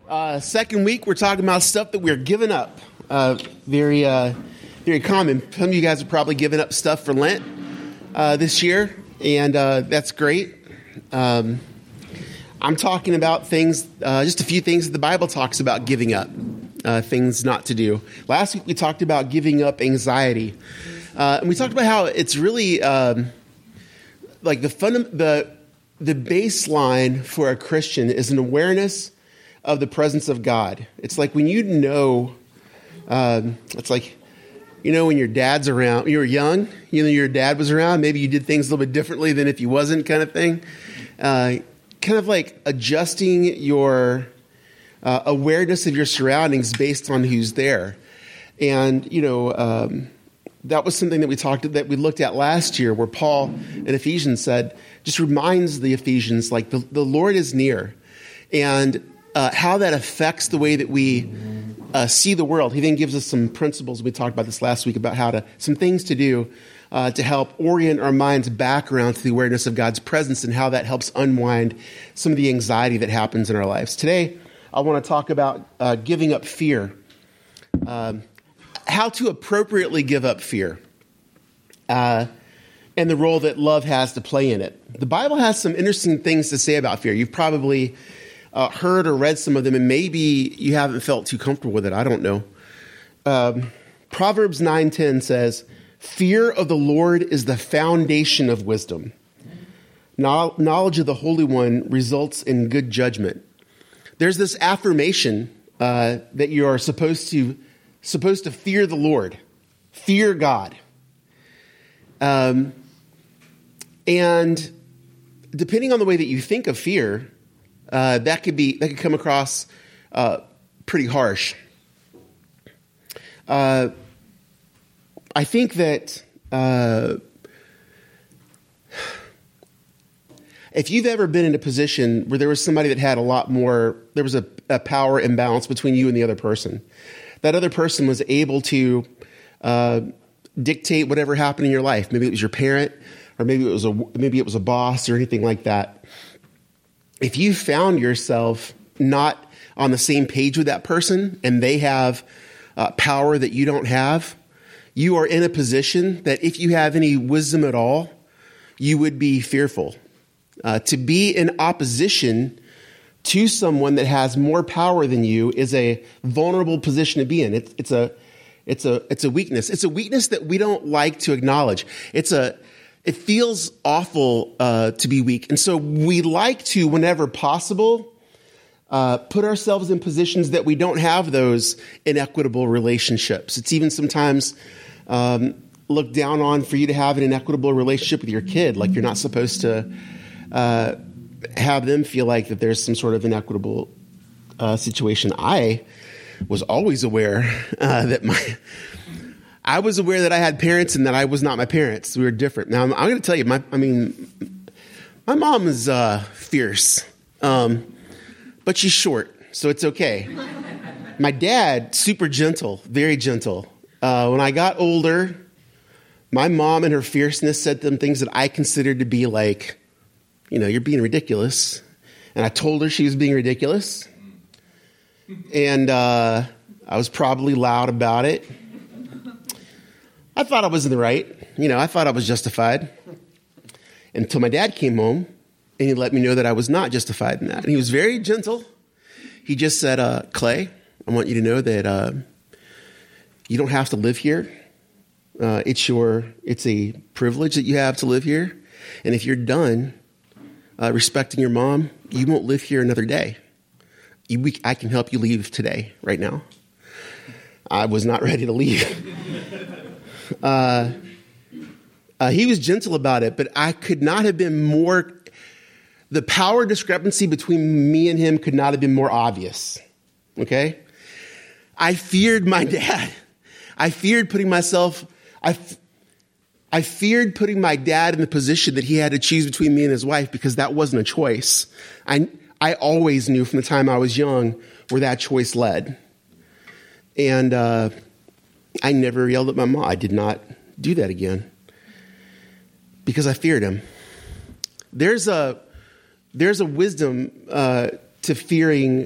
Second week, we're talking about stuff that we're giving up. Very common. Some of you guys have probably given up stuff for Lent this year, and that's great. I'm talking about things, just a few things that the Bible talks about giving up, things not to do. Last week, we talked about giving up anxiety, and we talked about how it's really like the baseline for a Christian is an awareness of the presence of God. It's like when it's like, when your dad's around, you were young, your dad was around, maybe you did things a little bit differently than if you wasn't, kind of thing. Kind of like adjusting your awareness of your surroundings based on who's there. And, that was something that we looked at last year, where Paul in Ephesians just reminds the Ephesians, like the Lord is near, and how that affects the way that we see the world. He then gives us some principles. We talked about this last week about some things to do to help orient our minds back around to the awareness of God's presence and how that helps unwind some of the anxiety that happens in our lives. Today, I want to talk about giving up fear, how to appropriately give up fear, and the role that love has to play in it. The Bible has some interesting things to say about fear. You've probably heard or read some of them, and maybe you haven't felt too comfortable with it. I don't know. Proverbs 9:10 says, "Fear of the Lord is the foundation of wisdom. Knowledge of the Holy One results in good judgment." There's this affirmation that you are supposed to fear the Lord, fear God. And depending on the way that you think of fear, that could come across pretty harsh. I think that if you've ever been in a position where there was somebody that had there was a power imbalance between you and the other person, that other person was able to dictate whatever happened in your life. Maybe it was your parent, or maybe it was a boss or anything like that. If you found yourself not on the same page with that person and they have power that you don't have, you are in a position that if you have any wisdom at all, you would be fearful. To be in opposition to someone that has more power than you is a vulnerable position to be in. It's a weakness. It's a weakness that we don't like to acknowledge. It feels awful to be weak. And so we like to, whenever possible, put ourselves in positions that we don't have those inequitable relationships. It's even sometimes looked down on for you to have an inequitable relationship with your kid. Like you're not supposed to have them feel like that there's some sort of inequitable situation. I was always aware I was aware that I had parents and that I was not my parents. We were different. Now, I'm going to tell you, my mom is fierce, but she's short, so it's okay. My dad, super gentle, very gentle. When I got older, my mom and her fierceness said some things that I considered to be like, you're being ridiculous. And I told her she was being ridiculous. And I was probably loud about it. I thought I was in the right. I thought I was justified. Until my dad came home and he let me know that I was not justified in that. And he was very gentle. He just said, Clay, I want you to know that you don't have to live here. It's a privilege that you have to live here. And if you're done respecting your mom, you won't live here another day. I can help you leave today, right now. I was not ready to leave. He was gentle about it, but I could not have been more. The power discrepancy between me and him could not have been more obvious. Okay? I feared my dad. I feared putting my dad in the position that he had to choose between me and his wife, because that wasn't a choice. I always knew from the time I was young where that choice led. And I never yelled at my mom. I did not do that again because I feared him. There's a wisdom to fearing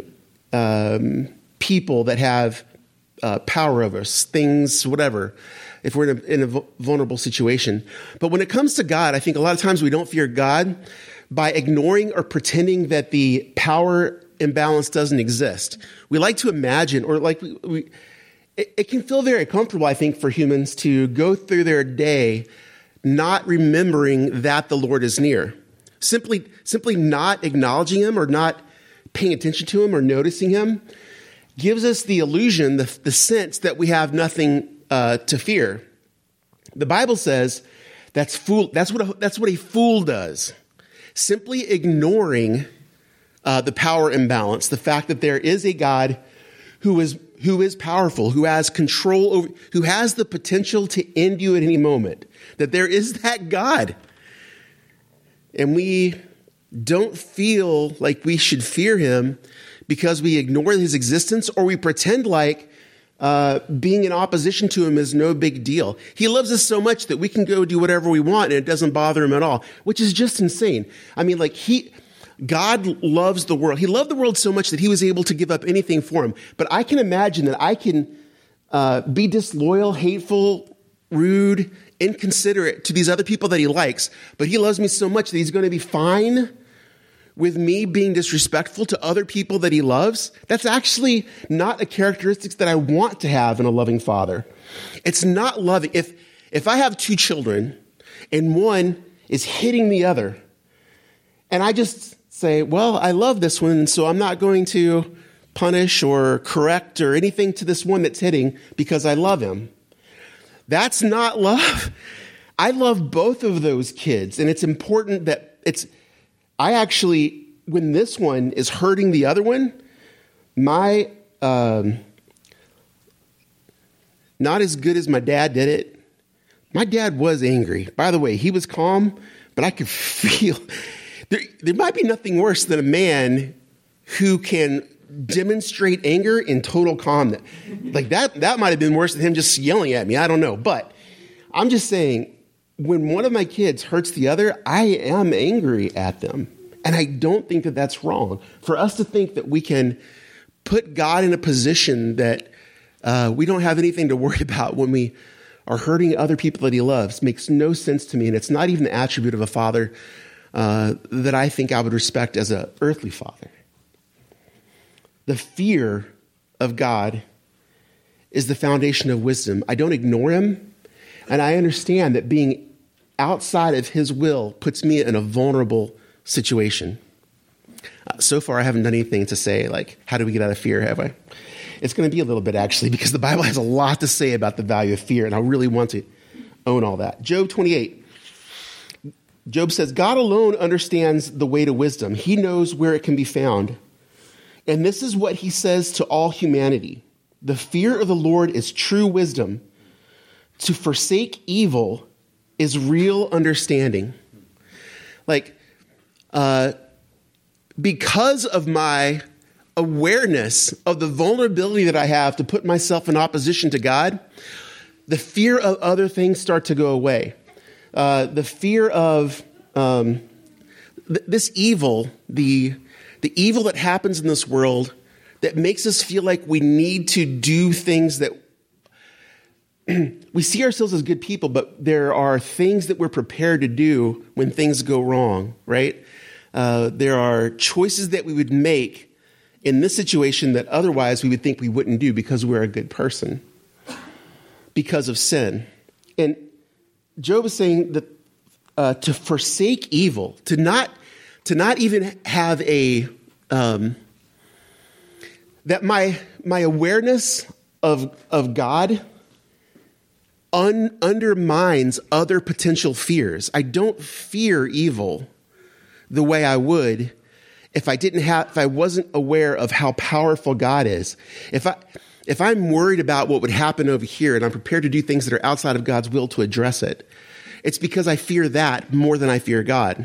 people that have power over us, things, whatever, if we're in a vulnerable situation. But when it comes to God, I think a lot of times we don't fear God by ignoring or pretending that the power imbalance doesn't exist. We like to imagine, or like it can feel very comfortable, I think, for humans to go through their day not remembering that the Lord is near. Simply not acknowledging him or not paying attention to him or noticing him gives us the illusion, the sense that we have nothing to fear. The Bible says that's what a fool does. Simply ignoring the power imbalance, the fact that there is a God who is powerful, who has control over, who has the potential to end you at any moment, that there is that God. And we don't feel like we should fear him because we ignore his existence, or we pretend like being in opposition to him is no big deal. He loves us so much that we can go do whatever we want and it doesn't bother him at all, which is just insane. I mean, like God loves the world. He loved the world so much that he was able to give up anything for him. But I can imagine that I can be disloyal, hateful, rude, inconsiderate to these other people that he likes, but he loves me so much that he's going to be fine with me being disrespectful to other people that he loves. That's actually not a characteristic that I want to have in a loving father. It's not loving. If I have two children and one is hitting the other, and I just say, well, I love this one, so I'm not going to punish or correct or anything to this one that's hitting because I love him. That's not love. I love both of those kids, and it's important that when this one is hurting the other one, not as good as my dad did it. My dad was angry. By the way, he was calm, but I could feel there might be nothing worse than a man who can demonstrate anger in total calmness. Like that might have been worse than him just yelling at me. I don't know. But I'm just saying, when one of my kids hurts the other, I am angry at them. And I don't think that that's wrong. For us to think that we can put God in a position that we don't have anything to worry about when we are hurting other people that he loves makes no sense to me. And it's not even the attribute of a father that I think I would respect as an earthly father. The fear of God is the foundation of wisdom. I don't ignore him, and I understand that being outside of his will puts me in a vulnerable situation. So far, I haven't done anything to say, like, how do we get out of fear, have I? It's going to be a little bit, actually, because the Bible has a lot to say about the value of fear, and I really want to own all that. Job 28. Job says, God alone understands the way to wisdom. He knows where it can be found. And this is what he says to all humanity. The fear of the Lord is true wisdom. To forsake evil is real understanding. Like, because of my awareness of the vulnerability that I have to put myself in opposition to God, the fear of other things start to go away. The fear of this evil, the evil that happens in this world that makes us feel like we need to do things that we see ourselves as good people, but there are things that we're prepared to do when things go wrong, right? There are choices that we would make in this situation that otherwise we would think we wouldn't do because we're a good person, because of sin. And Job is saying that to forsake evil, to not even have a that my awareness of God undermines other potential fears. I don't fear evil the way I would if I wasn't aware of how powerful God is. If I'm worried about what would happen over here and I'm prepared to do things that are outside of God's will to address it, it's because I fear that more than I fear God.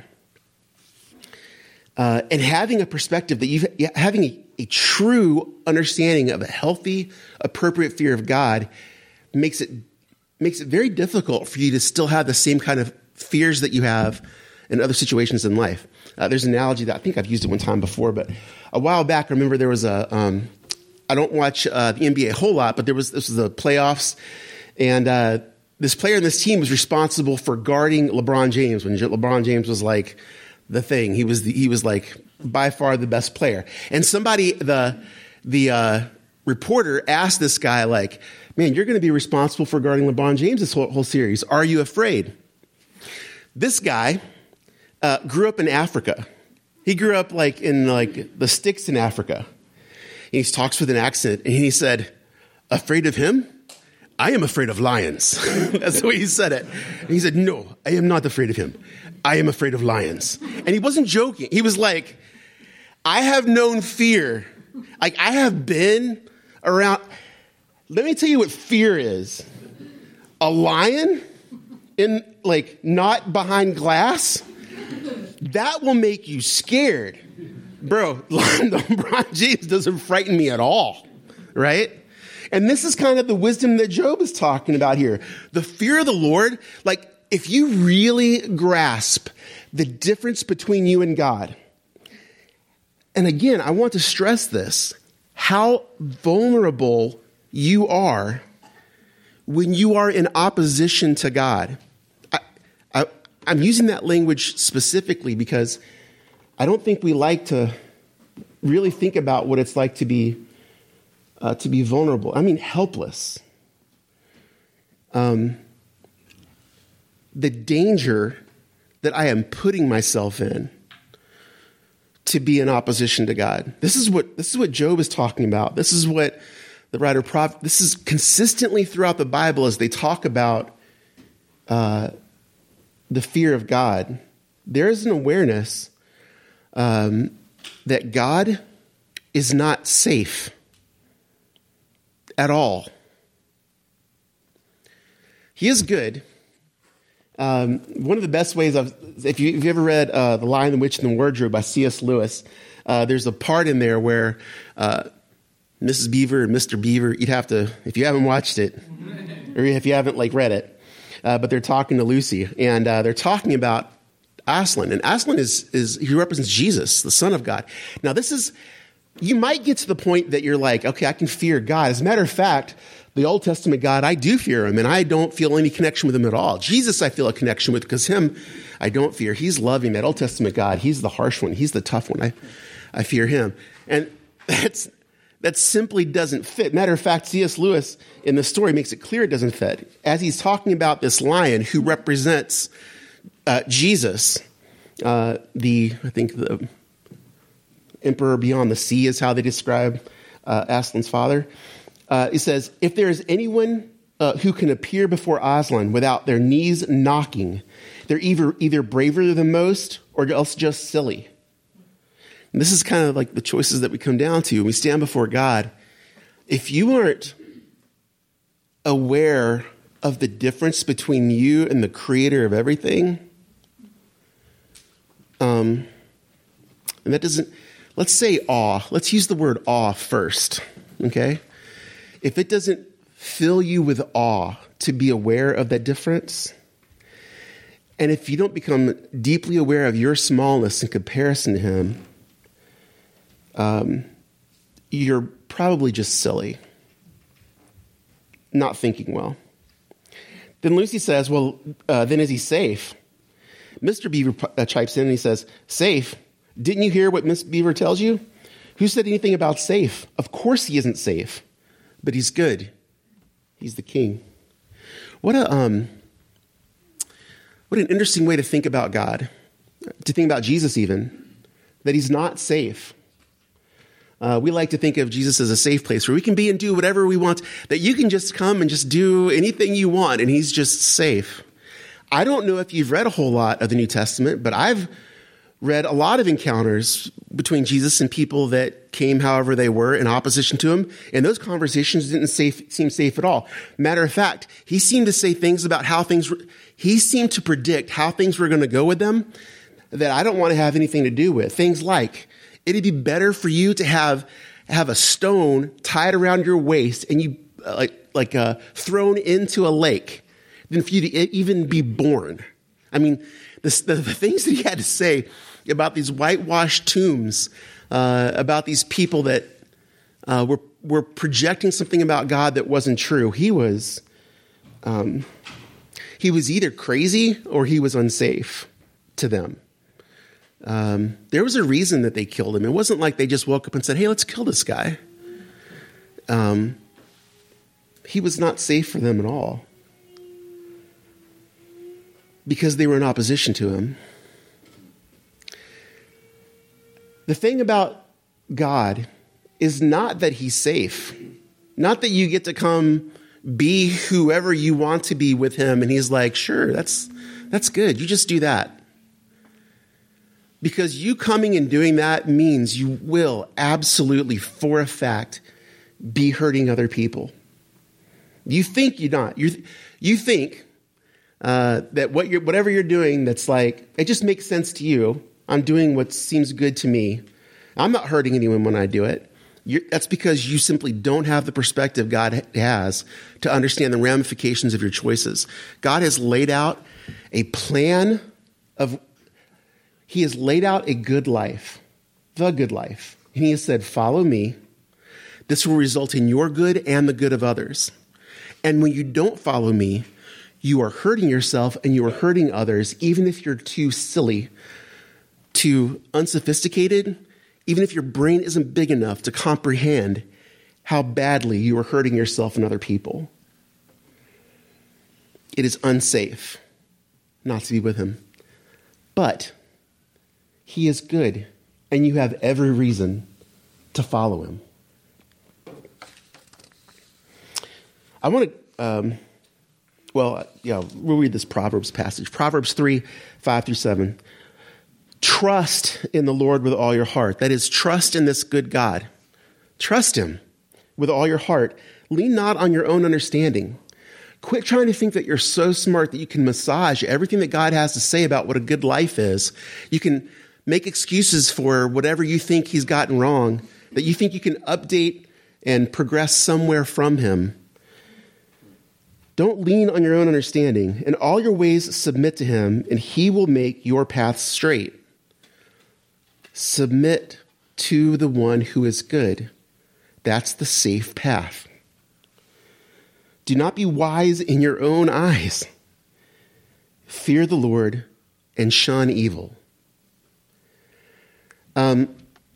And having a perspective that having a true understanding of a healthy, appropriate fear of God makes it very difficult for you to still have the same kind of fears that you have in other situations in life. There's an analogy that I think I've used it one time before, but a while back, I remember there was I don't watch the NBA a whole lot, but this was the playoffs, and this player in this team was responsible for guarding LeBron James when LeBron James was like the thing. He was like by far the best player. And somebody, the reporter asked this guy, like, man, you're going to be responsible for guarding LeBron James this whole series. Are you afraid? This guy grew up in Africa. He grew up like in like the sticks in Africa. And he talks with an accent, and he said, afraid of him? I am afraid of lions. That's the way he said it. And he said, no, I am not afraid of him. I am afraid of lions. And he wasn't joking. He was like, I have known fear. Like, I have been around. Let me tell you what fear is. A lion in, like, not behind glass, that will make you scared. Bro, LeBron James doesn't frighten me at all, right? And this is kind of the wisdom that Job is talking about here. The fear of the Lord, like, if you really grasp the difference between you and God, and again, I want to stress this, how vulnerable you are when you are in opposition to God. I'm using that language specifically because I don't think we like to really think about what it's like to be vulnerable. I mean, helpless. The danger that I am putting myself in to be in opposition to God. This is what Job is talking about. This is what the writer prophet. This is consistently throughout the Bible as they talk about the fear of God. There is an awareness that God is not safe at all. He is good. One of the best ways if you've ever read The Lion, the Witch, and the Wardrobe by C.S. Lewis, there's a part in there where Mrs. Beaver and Mr. Beaver, you'd have to, if you haven't watched it, or if you haven't like read it, but they're talking to Lucy, and they're talking about Aslan, and Aslan he represents Jesus, the Son of God. Now you might get to the point that you're like, okay, I can fear God. As a matter of fact, the Old Testament God, I do fear him, and I don't feel any connection with him at all. Jesus, I feel a connection with, because him, I don't fear. He's loving. That Old Testament God, he's the harsh one. He's the tough one. I fear him. And that simply doesn't fit. Matter of fact, C.S. Lewis in the story makes it clear it doesn't fit. As he's talking about this lion who represents Jesus, I think the emperor beyond the sea is how they describe Aslan's father. He says, if there is anyone who can appear before Aslan without their knees knocking, they're either braver than most or else just silly. And this is kind of like the choices that we come down to when we stand before God. If you aren't aware of the difference between you and the creator of everything, and that doesn't, let's say awe. Let's use the word awe first, okay? If it doesn't fill you with awe to be aware of that difference, and if you don't become deeply aware of your smallness in comparison to him, you're probably just silly, not thinking well. Then Lucy says, well, then is he safe? Mr. Beaver chimes in and he says, safe? Didn't you hear what Miss Beaver tells you? Who said anything about safe? Of course he isn't safe, but he's good. He's the king. What an interesting way to think about God, to think about Jesus even, that he's not safe. We like to think of Jesus as a safe place where we can be and do whatever we want, that you can just come and just do anything you want, and he's just safe. I don't know if you've read a whole lot of the New Testament, but I've read a lot of encounters between Jesus and people that came however they were in opposition to him, and those conversations didn't seem safe at all. Matter of fact, he seemed to say things about he seemed to predict how things were going to go with them that I don't want to have anything to do with. Things like, it'd be better for you to have a stone tied around your waist and you thrown into a lake than for you to even be born. I mean, the things that he had to say about these whitewashed tombs, about these people that were projecting something about God that wasn't true. He was either crazy or he was unsafe to them. There was a reason that they killed him. It wasn't like they just woke up and said, hey, let's kill this guy. He was not safe for them at all because they were in opposition to him. The thing about God is not that he's safe, not that you get to come be whoever you want to be with him. And he's like, sure, that's good. You just do that. Because you coming and doing that means you will absolutely, for a fact, be hurting other people. You think you're not. You think that whatever you're doing that's like, it just makes sense to you. I'm doing what seems good to me. I'm not hurting anyone when I do it. That's because you simply don't have the perspective God has to understand the ramifications of your choices. God has laid out a plan He has laid out a good life, the good life. And he has said, follow me. This will result in your good and the good of others. And when you don't follow me, you are hurting yourself and you are hurting others, even if you're too silly, too unsophisticated, even if your brain isn't big enough to comprehend how badly you are hurting yourself and other people. It is unsafe not to be with him. But he is good, and you have every reason to follow him. I want to, we'll read this Proverbs passage. Proverbs 3, 5-7. Trust in the Lord with all your heart. That is, trust in this good God. Trust him with all your heart. Lean not on your own understanding. Quit trying to think that you're so smart that you can massage everything that God has to say about what a good life is. You can make excuses for whatever you think he's gotten wrong, that you think you can update and progress somewhere from him. Don't lean on your own understanding. In all your ways, submit to him, and he will make your path straight. Submit to the one who is good. That's the safe path. Do not be wise in your own eyes. Fear the Lord and shun evil. I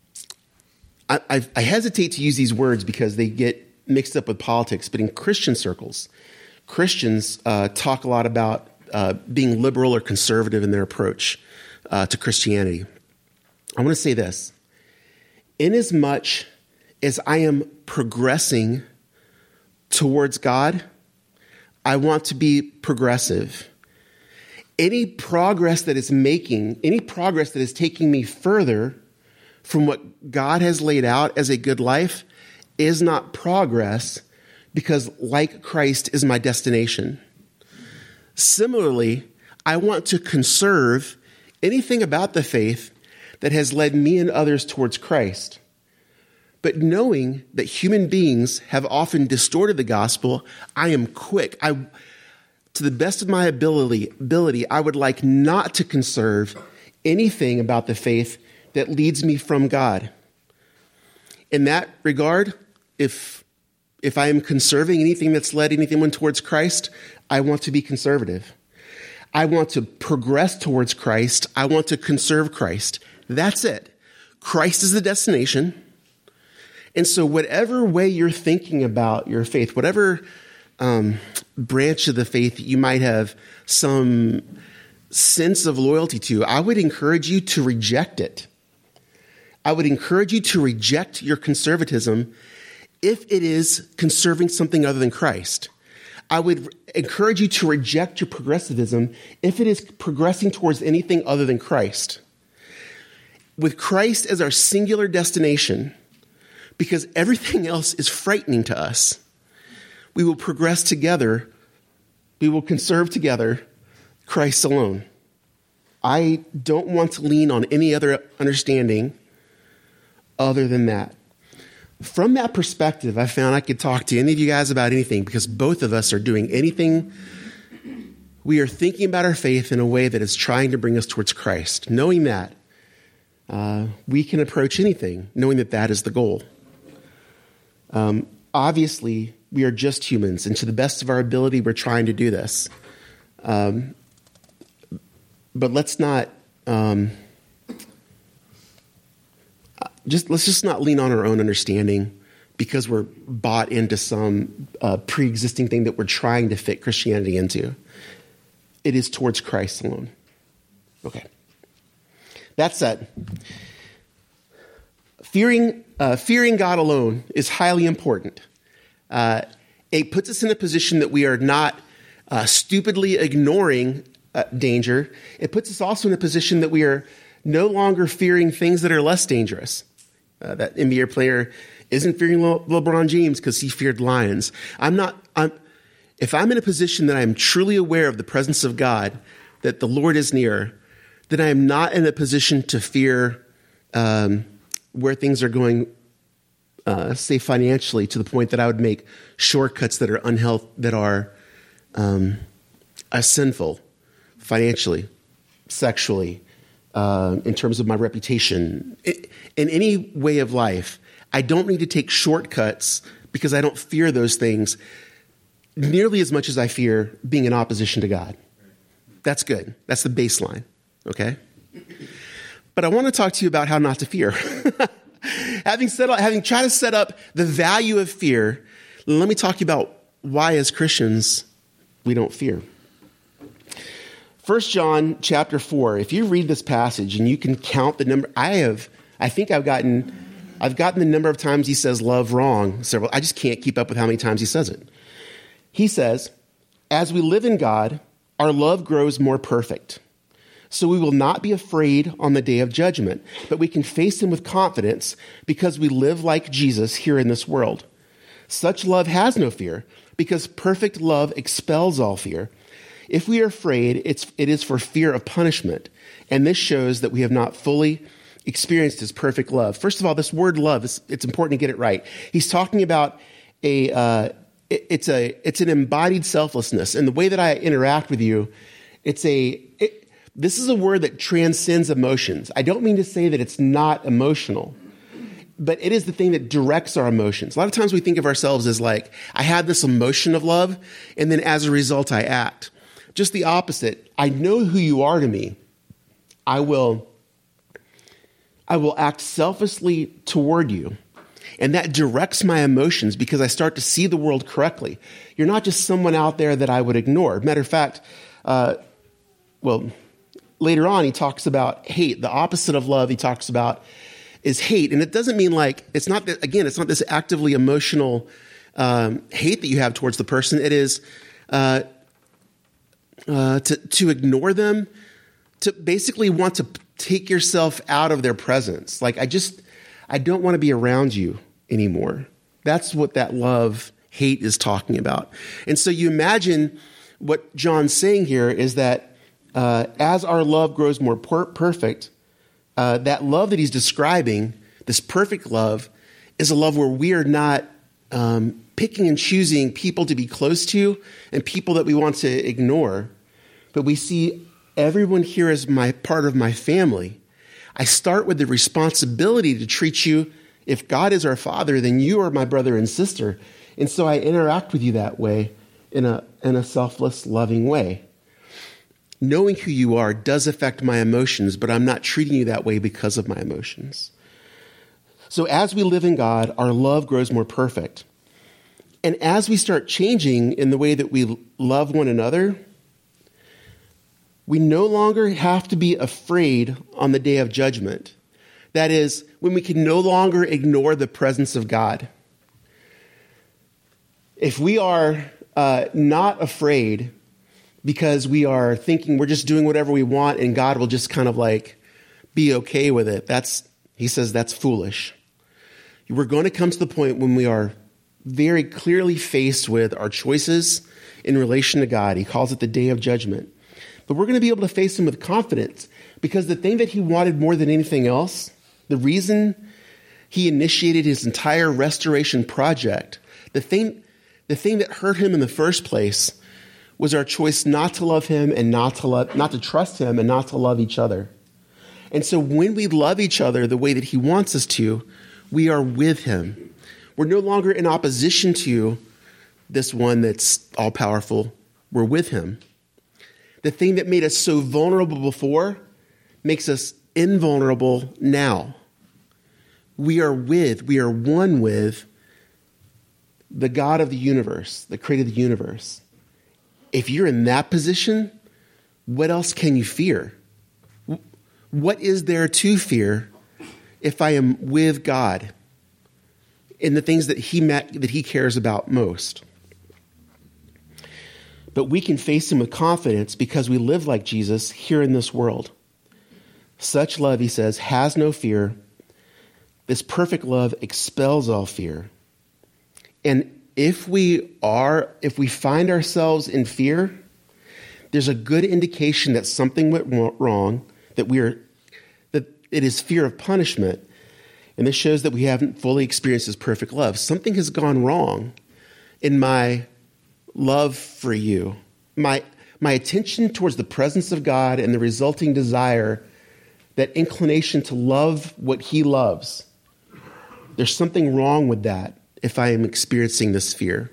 hesitate to use these words because they get mixed up with politics, but in Christian circles, Christians talk a lot about being liberal or conservative in their approach to Christianity. I want to say this. Inasmuch as I am progressing towards God, I want to be progressive. Any progress that is taking me further from what God has laid out as a good life is not progress, because like Christ is my destination. Similarly, I want to conserve anything about the faith that has led me and others towards Christ. But knowing that human beings have often distorted the gospel, I am quick. To the best of my ability, I would like not to conserve anything about the faith that leads me from God. In that regard, if I am conserving anything that's led anyone towards Christ, I want to be conservative. I want to progress towards Christ. I want to conserve Christ. That's it. Christ is the destination. And so whatever way you're thinking about your faith, whatever branch of the faith that you might have some sense of loyalty to, I would encourage you to reject it. I would encourage you to reject your conservatism if it is conserving something other than Christ. I would encourage you to reject your progressivism if it is progressing towards anything other than Christ. With Christ as our singular destination, because everything else is frightening to us, we will progress together. We will conserve together Christ alone. I don't want to lean on any other understanding other than that. From that perspective, I found I could talk to any of you guys about anything, because both of us are doing anything. We are thinking about our faith in a way that is trying to bring us towards Christ. Knowing that, we can approach anything knowing that that is the goal. Obviously, we are just humans, and to the best of our ability, we're trying to do this. But let's not let's just not lean on our own understanding because we're bought into some pre-existing thing that we're trying to fit Christianity into. It is towards Christ alone. Okay. That said, fearing God alone is highly important. It puts us in a position that we are not stupidly ignoring danger. It puts us also in a position that we are no longer fearing things that are less dangerous. That NBA player isn't fearing LeBron James because he feared lions. If I'm in a position that I'm truly aware of the presence of God, that the Lord is near, then I am not in a position to fear where things are going, say financially, to the point that I would make shortcuts that are unhealthy, that are sinful financially, sexually, in terms of my reputation, in any way of life. I don't need to take shortcuts because I don't fear those things nearly as much as I fear being in opposition to God. That's good. That's the baseline, okay? But I want to talk to you about how not to fear. Having tried to set up the value of fear, let me talk to you about why as Christians we don't fear. 1 John chapter 4, if you read this passage and you can count the number, I've gotten the number of times he says love wrong several. I just can't keep up with how many times he says it. He says, as we live in God, our love grows more perfect. So we will not be afraid on the day of judgment, but we can face him with confidence because we live like Jesus here in this world. Such love has no fear because perfect love expels all fear. If we are afraid, it is for fear of punishment. And this shows that we have not fully experienced his perfect love. First of all, this word love, it's important to get it right. He's talking about it's an embodied selflessness. And the way that I interact with you, this is a word that transcends emotions. I don't mean to say that it's not emotional, but it is the thing that directs our emotions. A lot of times we think of ourselves as like, I have this emotion of love, and then as a result, I act. Just the opposite. I know who you are to me. I will act selflessly toward you. And that directs my emotions because I start to see the world correctly. You're not just someone out there that I would ignore. Matter of fact, later on, he talks about hate. The opposite of love he talks about is hate. And it doesn't mean it's not this actively emotional hate that you have towards the person. It is to ignore them, to basically want to take yourself out of their presence. Like, I don't want to be around you anymore. That's what that love hate is talking about. And so you imagine what John's saying here is that as our love grows more perfect, that love that he's describing, this perfect love, is a love where we are not picking and choosing people to be close to and people that we want to ignore, but we see everyone here as part of my family. I start with the responsibility to treat you. If God is our Father, then you are my brother and sister. And so I interact with you that way in a selfless, loving way. Knowing who you are does affect my emotions, but I'm not treating you that way because of my emotions. So as we live in God, our love grows more perfect. And as we start changing in the way that we love one another, we no longer have to be afraid on the day of judgment. That is, when we can no longer ignore the presence of God. If we are not afraid because we are thinking we're just doing whatever we want and God will just kind of like be okay with it, he says that's foolish. We're going to come to the point when we are very clearly faced with our choices in relation to God. He calls it the day of judgment. But we're going to be able to face him with confidence because the thing that he wanted more than anything else, the reason he initiated his entire restoration project, the thing that hurt him in the first place was our choice not to love him and not to trust him and not to love each other. And so when we love each other the way that he wants us to, we are with him. We're no longer in opposition to this one that's all-powerful. We're with him. The thing that made us so vulnerable before makes us invulnerable now. We are one with the God of the universe, that created the universe. If you're in that position, what else can you fear? What is there to fear if I am with God in the things that he cares about most? But we can face him with confidence because we live like Jesus here in this world. Such love, he says, has no fear. This perfect love expels all fear. And if we find ourselves in fear, there's a good indication that something went wrong, that it is fear of punishment. And this shows that we haven't fully experienced his perfect love. Something has gone wrong in my love for you. My attention towards the presence of God and the resulting desire, that inclination to love what he loves. There's something wrong with that if I am experiencing this fear.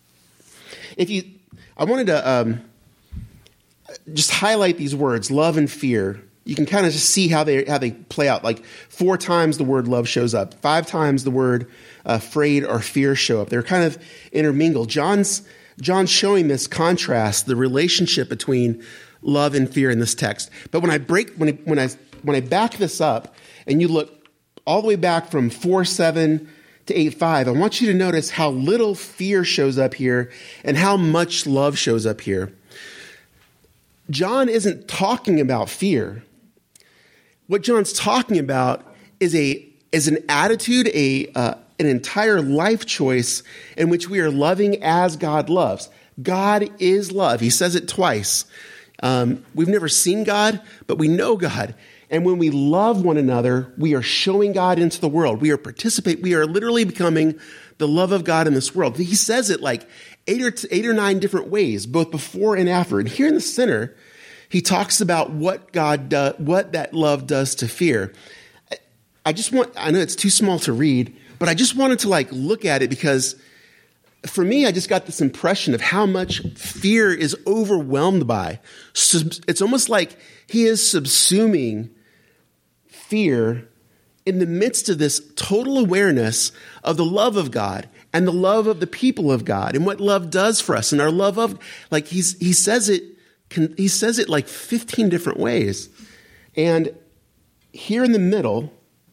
I wanted to just highlight these words, love and fear. You can kind of just see how they play out. Like 4 times the word love shows up. 5 times the word afraid or fear show up. They're kind of intermingled. John's showing this contrast, the relationship between love and fear in this text. But when I back this up and you look all the way back from 4:7 to 8:5, I want you to notice how little fear shows up here and how much love shows up here. John isn't talking about fear. What John's talking about is an attitude, an entire life choice in which we are loving as God loves. God is love. He says it twice. We've never seen God, but we know God. And when we love one another, we are showing God into the world. We are literally becoming the love of God in this world. He says it like 8 or 9 different ways, both before and after. And here in the center, he talks about what that love does to fear. I know it's too small to read, but I just wanted to look at it because for me, I just got this impression of how much fear is overwhelmed by. It's almost like he is subsuming fear in the midst of this total awareness of the love of God and the love of the people of God and what love does for us and our love of, he says it like 15 different ways. And here in the middle,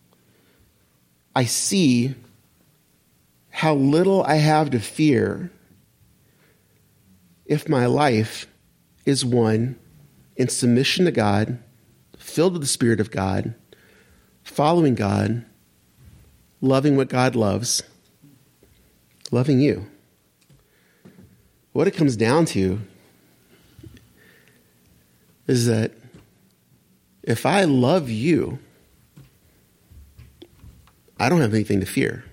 I see how little I have to fear if my life is one in submission to God, filled with the Spirit of God, following God, loving what God loves, loving you. What it comes down to is that if I love you, I don't have anything to fear.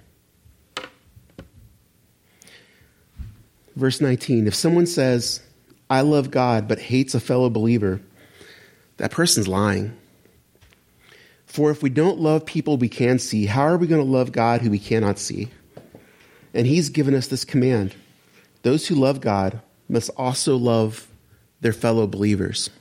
Verse 19, if someone says, I love God, but hates a fellow believer, that person's lying. For if we don't love people we can see, how are we going to love God who we cannot see? And he's given us this command. Those who love God must also love their fellow believers.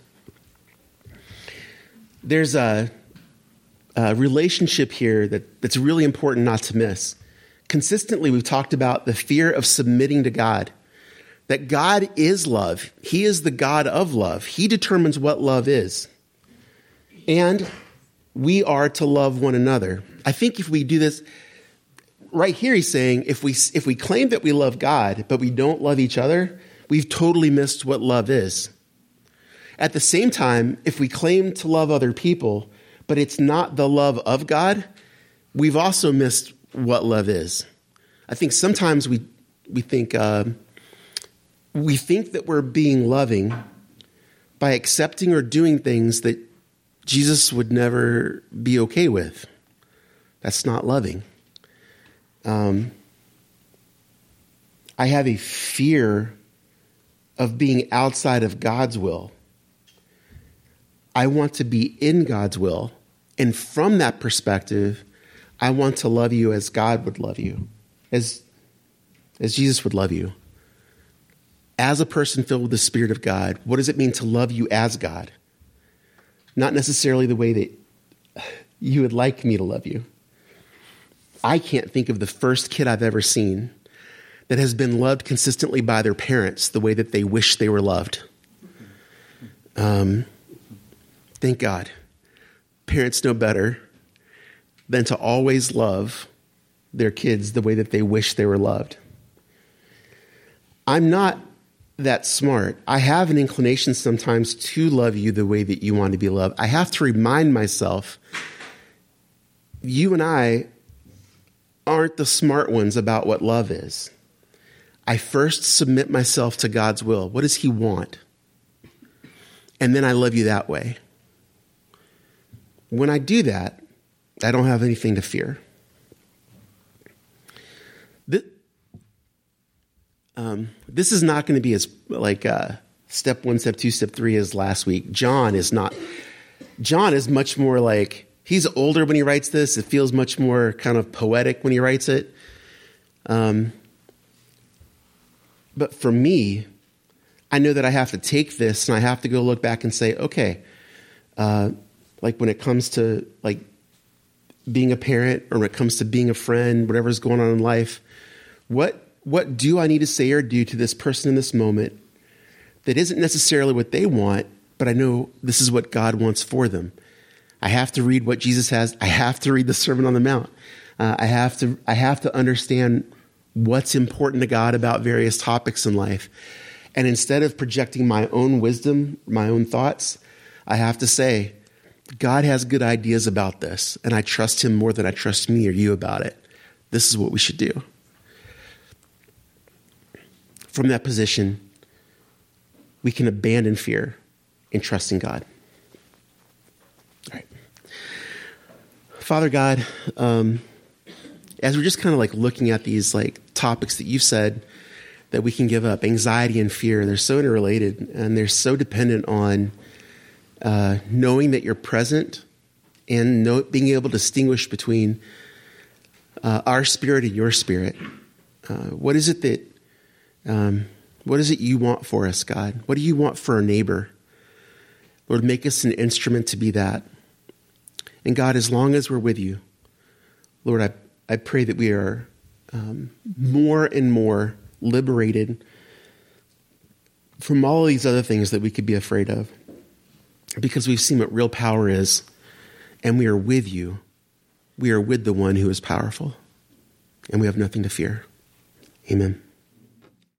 There's a relationship here that's really important not to miss. Consistently, we've talked about the fear of submitting to God. That God is love. He is the God of love. He determines what love is. And we are to love one another. I think if we do this, right here he's saying, if we claim that we love God, but we don't love each other, we've totally missed what love is. At the same time, if we claim to love other people, but it's not the love of God, we've also missed what love is. I think sometimes we think that we're being loving by accepting or doing things that Jesus would never be okay with. That's not loving. I have a fear of being outside of God's will. I want to be in God's will, And from that perspective, I want to love you as God would love you, as Jesus would love you. As a person filled with the Spirit of God, what does it mean to love you as God? Not necessarily the way that you would like me to love you. I can't think of the first kid I've ever seen that has been loved consistently by their parents the way that they wish they were loved. Thank God. Parents know better than to always love their kids the way that they wish they were loved. I'm not that smart. I have an inclination sometimes to love you the way that you want to be loved. I have to remind myself, you and I aren't the smart ones about what love is. I first submit myself to God's will. What does he want? And then I love you that way. When I do that, I don't have anything to fear. This is not going to be as like step 1, step 2, step 3 as last week. John is much more like, he's older when he writes this. It feels much more kind of poetic when he writes it. But for me, I know that I have to take this and I have to go look back and say, okay, like when it comes to like being a parent or when it comes to being a friend, whatever's going on in life, what do I need to say or do to this person in this moment that isn't necessarily what they want, but I know this is what God wants for them? I have to read what Jesus has. I have to read the Sermon on the Mount. I have to understand what's important to God about various topics in life. And instead of projecting my own wisdom, my own thoughts, I have to say, God has good ideas about this, and I trust him more than I trust me or you about it. This is what we should do. From that position, we can abandon fear and trust in God. All right. Father God, as we're just kind of like looking at these like topics that you've said that we can give up, anxiety and fear, they're so interrelated and they're so dependent on knowing that you're present and being able to distinguish between our spirit and your spirit. What is it you want for us, God? What do you want for our neighbor? Lord, make us an instrument to be that. And God, as long as we're with you, Lord, I pray that we are more and more liberated from all of these other things that we could be afraid of, because we've seen what real power is, and we are with you. We are with the one who is powerful, and we have nothing to fear. Amen.